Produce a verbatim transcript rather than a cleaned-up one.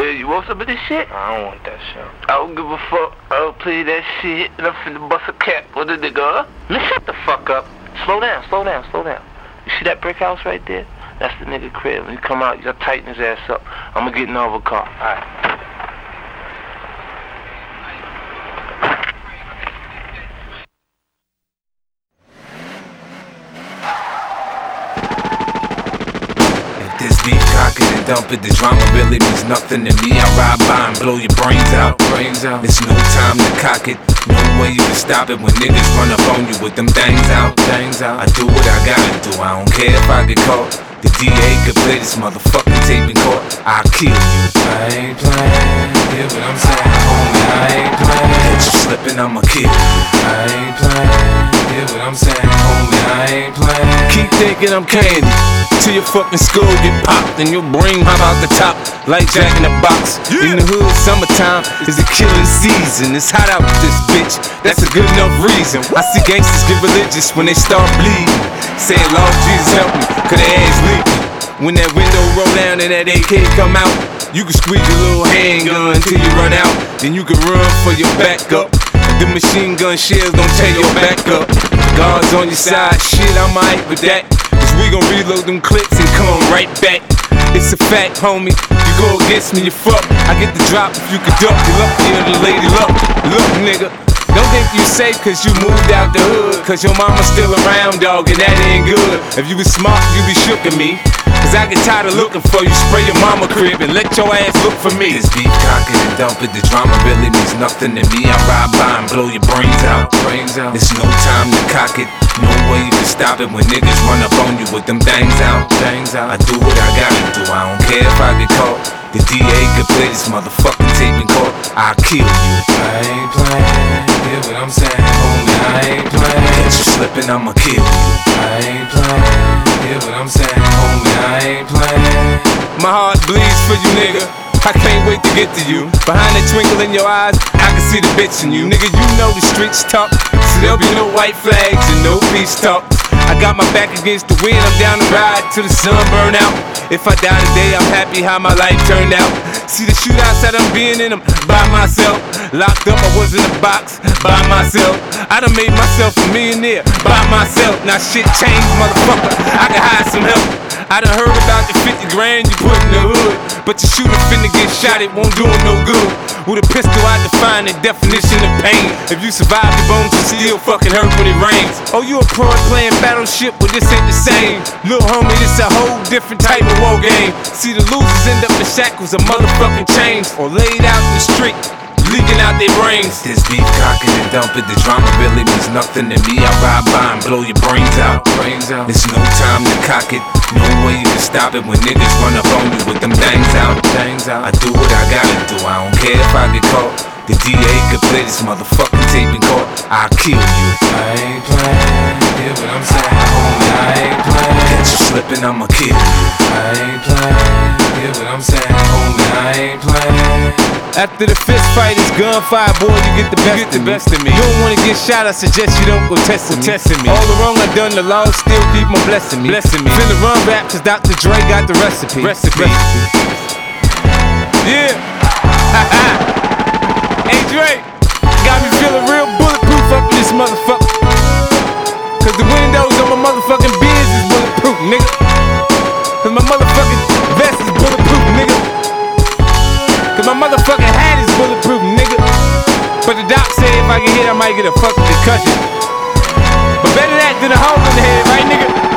Hey, you want some of this shit? I don't want that shit. I don't give a fuck. I don't play that shit. And I'm finna bust a cap with a nigga. Man, shut the fuck up. Slow down, slow down, slow down. You see that brick house right there? That's the nigga crib. When you come out, you gotta tighten his ass up. I'm gonna get in over a car. Alright. This beef, cock it and dump it. The drama really means nothing to me. I ride by and blow your brains out. Brains out. It's no time to cock it. No way you can stop it when niggas run up on you with them things out. Things out. I do what I gotta do. I don't care if I get caught. The D A could play this motherfucking tape in court. I'll kill you. I ain't playing. Hear what I'm saying, homie? I ain't playing. Catch you slipping, I'ma kill you. I ain't playing. Hear what I'm saying, homie? I ain't playing. Keep thinking I'm candy. Till your fucking skull get popped and your brain hop out the top like Jack in the Box. Yeah. In the hood, summertime is the killing season. It's hot out with this bitch, that's a good enough reason. I see gangsters get religious when they start bleeding, saying, Lord Jesus help me, cause their ass leaking. When that window roll down and that A K come out, you can squeeze your little handgun until you run out. Then you can run for your backup. The machine gun shells don't tear your back up. Guards on your side, shit, I'm alright with that. We gon' reload them clips and come right back. It's a fact, homie. You go against me, you fuck. I get the drop if you can duck. You luckier than Lady Luck. Look, nigga, don't think you safe cause you moved out the hood. Cause your mama's still around, dog, and that ain't good. If you was smart, you be shook at me. Cause I get tired of looking for you. Spray your mama crib and let your ass look for me. This beef, cock it and dump it. The drama really means nothing to me. I ride by and blow your brains out. Brains out. There's no time to cock it. No way you can stop it when niggas run up on you with them things out. Things out. I do what I gotta do. I don't care if I get caught. The D A could play this motherfucking tape in court. I'll kill you. I ain't playing. Hear what I'm saying, homie? I ain't playing. Catch you slipping, I'ma kill you. I ain't playing. Hear what I'm saying, homie? I ain't playing. My heart bleeds for you, nigga. I can't wait to get to you. Behind that twinkle in your eyes, I can see the bitch in you. Nigga, you know the streets talk, so there'll be no white flags and no peace talk. I got my back against the wind, I'm down the ride till the sun burn out. If I die today, I'm happy how my life turned out. See the shootouts that I'm being in them by myself. Locked up, I was in a box by myself. I done made myself a millionaire by myself. Now shit changed, motherfucker, I can hide some help. I done heard about the fifty grand you put in the hood, but your shooter finna get shot, it won't do him no good. With a pistol, I define the definition of pain. If you survive the bones, you still fucking hurt when it rains. Oh, you a pro at playing battleship, but this ain't the same. Lil' homie, this a whole different type of war game. See, the losers end up in shackles of motherfucking chains, or laid out in the street, leaking out their brains. This beef, cock it and dump it. The drama really means nothing to me. I ride by and blow your brains out. Brains out. There's no time to cock it. No way you can stop it when niggas run up on you with them things out. Things out. I do what I gotta do. I don't care if I get caught. The D A could play this motherfucking tape in court. I'll kill you. I ain't playing. Hear what I'm saying, homie? I ain't playing. Catch you slipping, I'ma kill you. I ain't playing. Hear what I'm saying, homie? I ain't playing. After the fist fight, it's gunfire, boy, you get the best, you get the of, best me. of me. You don't wanna get shot, I suggest you don't go testing me. Testing me. All the wrong I done, the law still keep on blessing me. Blessing me. Finna run rap, cause Doctor Dre got the recipe. Recipe. recipe. Yeah. Hey Dre, got me feeling real bulletproof up in this motherfucker. Cause the windows on my motherfucking Benz is bulletproof, nigga. Cause my motherfucking vest is bulletproof, nigga. Cause my motherfucking hat is bulletproof, nigga. But the doc said if I get hit, I might get a fucking concussion. But better that than a hole in the head, right, nigga?